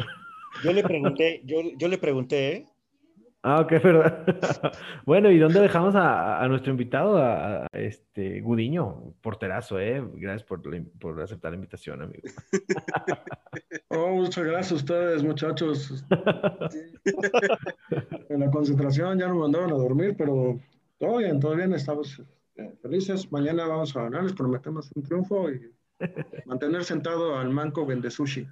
Yo le pregunté, ¿eh? Ah, ok, verdad. Bueno, ¿y dónde dejamos a nuestro invitado, a este Gudiño? Porterazo, ¿eh? Gracias por aceptar la invitación, amigo. oh, muchas gracias a ustedes, muchachos. En la concentración ya nos mandaron a dormir, pero todo bien, estamos felices. Mañana vamos a ganar, les prometemos un triunfo y mantener sentado al manco vende sushi.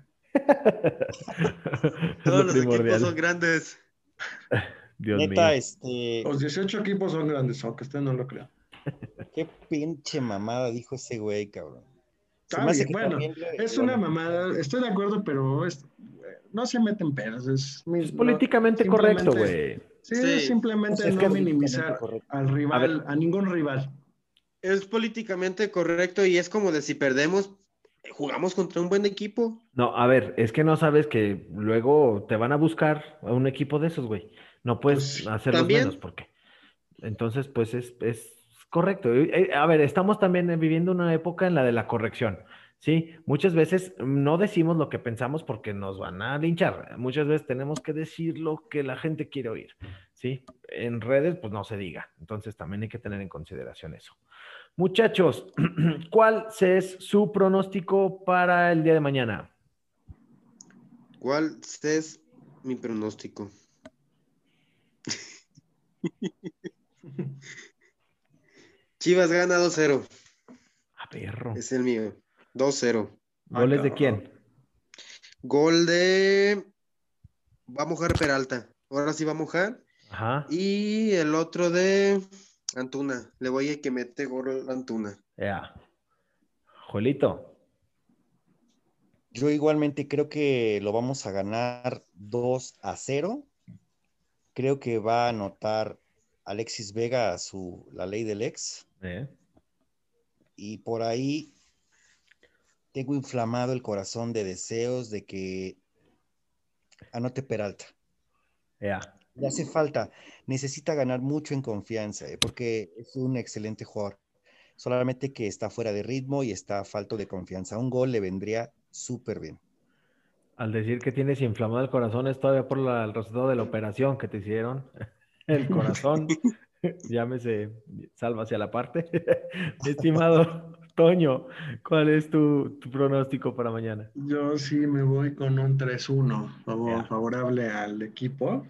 Es Todos lo los equipos son primordial. grandes. Dios Neta, mío. Los 18 equipos son grandes, aunque usted no lo crea. qué pinche mamada dijo ese güey, cabrón. Se Está me hace bien, que bueno, también es lo una necesitan. mamada, estoy de acuerdo, pero no se meten pedos, Es políticamente correcto, simplemente, güey. sí, es Sí. simplemente Es no políticamente minimizar correcto. al A rival, ver, a ningún rival. Es políticamente correcto y es como de si perdemos, jugamos contra un buen equipo. no, a ver, es que no sabes que luego te van a buscar a un equipo de esos, güey. No puedes Pues hacerlos menos, También. porque entonces, pues es correcto. A ver, estamos también viviendo una época en la de la corrección, ¿sí? Muchas veces no decimos lo que pensamos porque nos van a linchar. Muchas veces tenemos que decir lo que la gente quiere oír, ¿sí? En redes, pues no se diga. Entonces también hay que tener en consideración eso. Muchachos, ¿cuál es su pronóstico para el día de mañana? ¿Cuál es mi pronóstico? Chivas gana 2-0. A perro. Es el mío. 2-0. ah, ¿Goles de cabrón. quién? Gol de... Va a mojar Peralta. Ahora sí va a mojar. Ajá. Y el otro de Antuna. Le voy a que mete gol Antuna. Ya. Joelito. Yo igualmente creo que lo vamos a ganar 2-0. Creo que va a anotar Alexis Vega la ley del ex. ¿Eh? Y por ahí tengo inflamado el corazón de deseos de que anote Peralta. Ya. Le hace falta, necesita ganar mucho en confianza, porque es un excelente jugador. Solamente que está fuera de ritmo y está falto de confianza. Un gol le vendría súper bien. Al decir que tienes inflamado el corazón, es todavía por el resultado de la operación que te hicieron. El corazón, llámese, salva hacia la parte. Mi estimado Toño, ¿cuál es tu pronóstico para mañana? Yo sí me voy con un 3-1 Ya. favorable al equipo.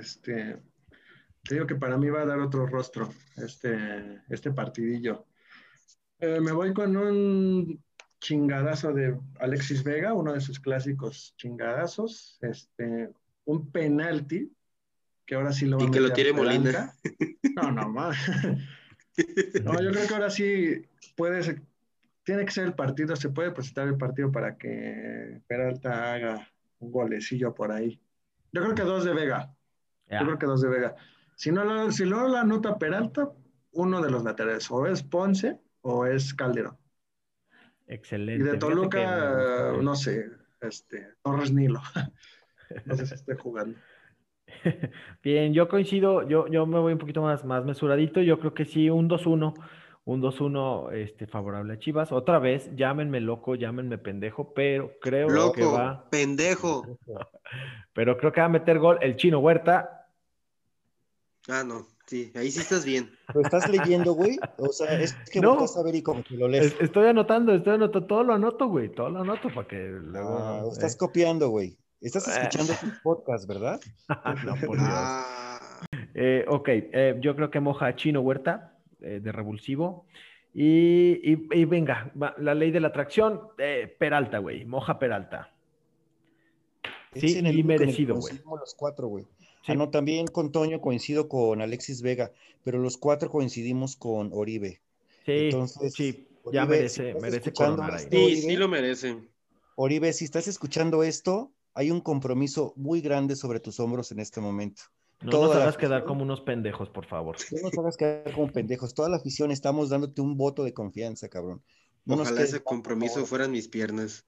Te digo que para mí va a dar otro rostro este partidillo. Me voy con un chingadazo de Alexis Vega, uno de sus clásicos chingadazos. Un penalti, que ahora sí lo va a Y que lo meter tire Molina. Peralta. No, no, más. No, yo creo que ahora sí tiene que ser el partido, se puede presentar el partido para que Peralta haga un golecillo por ahí. Yo creo que dos de Vega. Yo creo Ya. que dos de Vega. Si no la anota Peralta, uno de los laterales, o es Ponce o es Calderón. Y de Excelente. Fíjate que me Toluca, gusta. no sé, Torres Nilo. No sé si esté jugando. Bien, yo coincido, yo me voy un poquito más mesuradito, yo creo que sí, un 2-1 favorable a Chivas. Otra vez, llámenme loco, llámenme pendejo, Loco, pendejo. pero creo que va a meter gol el Chino Huerta. Ah, no, sí, ahí sí estás bien. ¿Lo estás leyendo, güey? O sea, es que volteas a No, ver y como que lo lees. estoy anotando, todo lo anoto, güey, todo lo anoto para que Ah, luego... o estás copiando, güey. Estás escuchando tus podcasts, ¿verdad? No, por Dios. Ah, Ok, yo creo que moja a Chino Huerta de revulsivo. Y venga, la ley de la atracción, Peralta, güey, moja Peralta. Es Sí, en el y único en el que merecido, güey. coincidimos los cuatro, güey. Ah, Sí, no, también con Toño coincido con Alexis Vega, pero los cuatro coincidimos con Oribe. sí, Entonces, sí, ya Oribe, si merece, estás merece escuchando coronar ahí. esto, sí, sí Oribe, lo merecen. Oribe, si estás escuchando esto, hay un compromiso muy grande sobre tus hombros en este momento. No nos Toda la hagas quedar afición, como unos pendejos, por favor. no nos hagas quedar como pendejos, toda la afición estamos dándote un voto de confianza, cabrón. No nos Ojalá quedes ese mal, por compromiso favor. fueran mis piernas.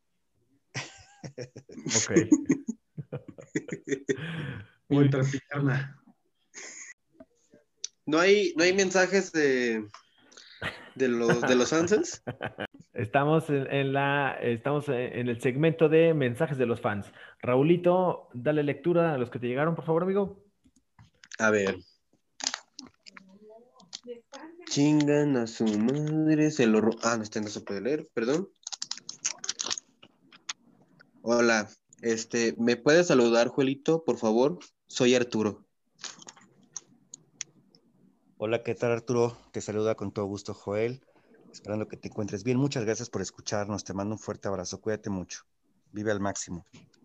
Ok. Como Muy entrepierna. ¿No hay mensajes de los Hansels? Estamos estamos en el segmento de mensajes de los fans. Raulito, dale lectura a los que te llegaron, por favor, amigo. A ver. Chingan a su madre, Ah, no, no se puede leer, perdón. Hola, ¿me puedes saludar, Juelito, por favor? Soy Arturo. Hola, ¿qué tal, Arturo? Te saluda con todo gusto, Joel. Esperando que te encuentres bien. Muchas gracias por escucharnos. Te mando un fuerte abrazo. Cuídate mucho. Vive al máximo.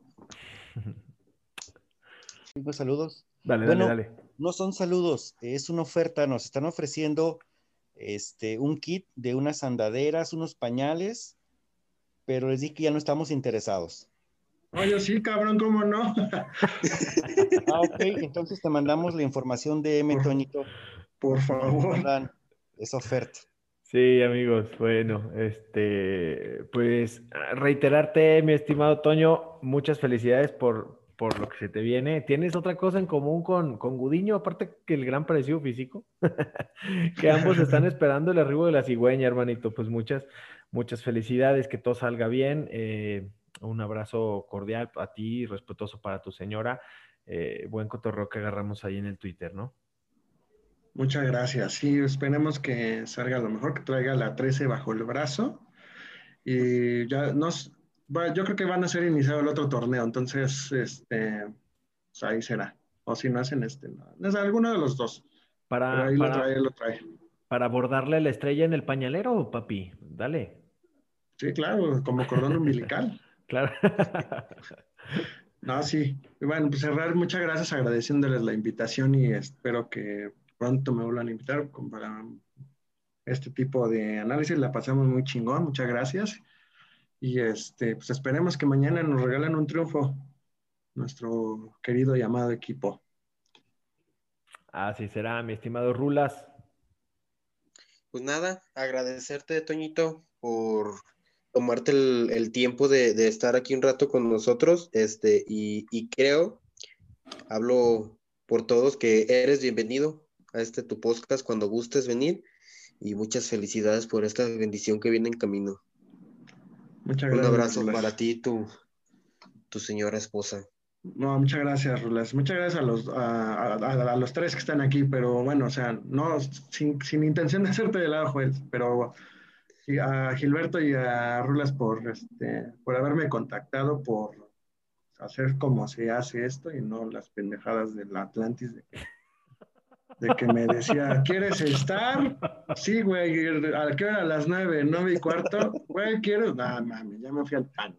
Pues, saludos. Dale, dale, Bueno, dale. no son saludos, es una oferta. Nos están ofreciendo un kit de unas andaderas, unos pañales, pero les dije que ya no estamos interesados. Oye, sí, cabrón, ¿cómo no? Ah, ok, entonces te mandamos la información de M, Por, Toñito, por por si nos favor. mandan esa oferta. Sí, amigos, bueno, pues reiterarte, mi estimado Toño, muchas felicidades por lo que se te viene. ¿Tienes otra cosa en común con Gudiño, aparte que el gran parecido físico? Que ambos están esperando el arribo de la cigüeña, hermanito. Pues muchas felicidades, que todo salga bien. Un abrazo cordial a ti, respetuoso para tu señora. Buen cotorreo que agarramos ahí en el Twitter, ¿no? Muchas gracias. Sí, esperemos que salga lo mejor, que traiga la 13 bajo el brazo. Y yo creo que van a ser iniciado el otro torneo, entonces, pues ahí será. O si no hacen no es alguno de los dos. Pero Para, ahí para, lo trae. para abordarle la estrella en el pañalero, papi. Dale. Sí, claro, como cordón umbilical. Claro. No, sí. Y bueno, pues cerrar, muchas gracias, agradeciéndoles la invitación y espero que pronto me vuelvan a invitar para este tipo de análisis. La pasamos muy chingón, muchas gracias. Y pues esperemos que mañana nos regalen un triunfo, nuestro querido y amado equipo. Así será, mi estimado Rulas. Pues nada, agradecerte, Toñito, por tomarte el tiempo de estar aquí un rato con nosotros, y creo, hablo por todos, que eres bienvenido a tu podcast cuando gustes venir, y muchas felicidades por esta bendición que viene en camino. Muchas Un gracias, abrazo Rulas. para ti y tu señora esposa. No, muchas gracias, Rulas. Muchas gracias a los tres que están aquí, pero bueno, o sea, no, sin intención de hacerte de lado, Joel, pero sí, a Gilberto y a Rulas por haberme contactado, por hacer como se hace esto y no las pendejadas del Atlantis de que me decía, ¿quieres estar? Sí, güey, ¿a qué hora? A las 9:15, güey, quiero, no, mami, ya me fui al pan.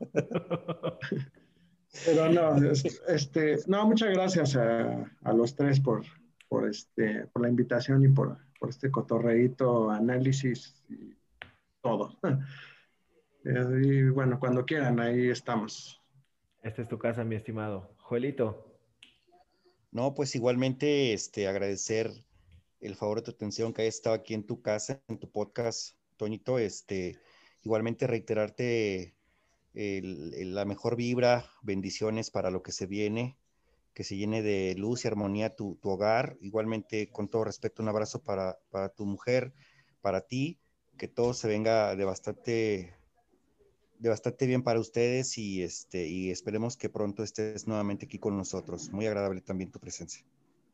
Pero no, no, muchas gracias a los tres por la invitación y por este cotorreíto, análisis y todo. Y bueno, cuando quieran, ahí estamos. Esta es tu casa, mi estimado. Joelito. No, pues igualmente agradecer el favor de tu atención, que hayas estado aquí en tu casa, en tu podcast, Toñito. Igualmente reiterarte la mejor vibra, bendiciones para lo que se viene, que se llene de luz y armonía tu hogar. Igualmente, con todo respeto, un abrazo para tu mujer, para ti, que todo se venga de bastante bien para ustedes, y esperemos que pronto estés nuevamente aquí con nosotros. Muy agradable también tu presencia.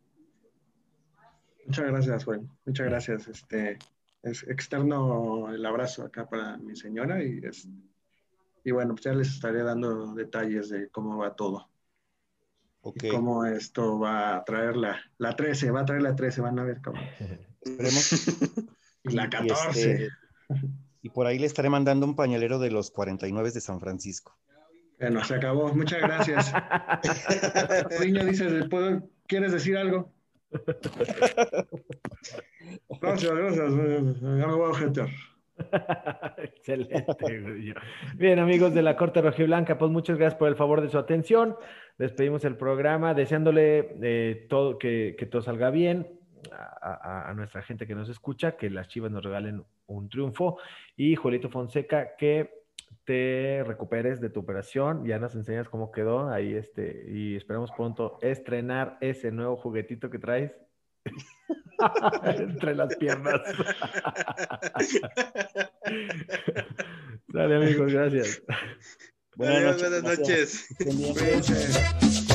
Muchas gracias, Juan. Muchas gracias. Es externo el abrazo acá para mi señora y bueno, pues ya les estaré dando detalles de cómo va todo. Ok. Y cómo esto va a traer la 13, va a traer la 13, van a ver cómo. Esperemos. Y la 14. Y por ahí le estaré mandando un pañalero de los 49 de San Francisco. Bueno, se acabó. Muchas gracias. Riño, dices, ¿quieres decir algo? Gracias. Ya me voy a objetar. Excelente, güey. Bien, amigos de la Corte Rojiblanca, pues muchas gracias por el favor de su atención. Despedimos el programa deseándole que todo salga bien a nuestra gente que nos escucha, que las Chivas nos regalen un triunfo, y Juelito Fonseca, que te recuperes de tu operación, ya nos enseñas cómo quedó ahí, y esperamos pronto estrenar ese nuevo juguetito que traes entre las piernas. Sale, amigos, gracias. Buenas noches. Cuídense.